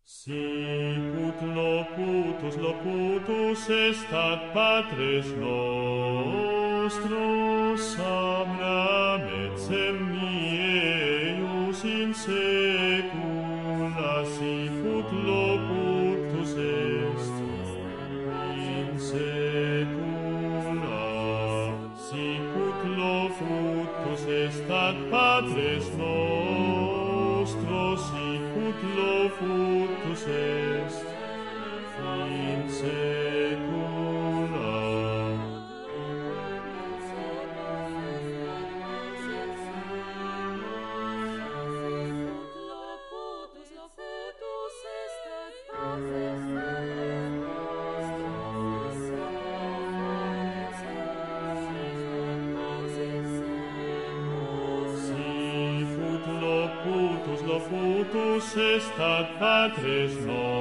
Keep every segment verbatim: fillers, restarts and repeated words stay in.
Sicut locutus locutus estat Patres nostros Abraham et semini eius in saecula sicut locutus est in saecula sicut locutus estat Patres nostros sicut locutus est in saecula. Sicut locutus locutus estat Patres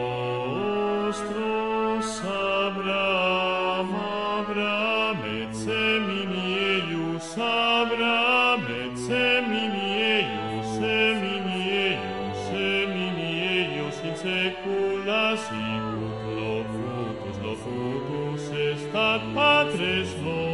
nostros Abraham Abraham et semini eius Abraham et semini eius semini eius semini eius in saecula sicut locutus locutus estat Patres nostros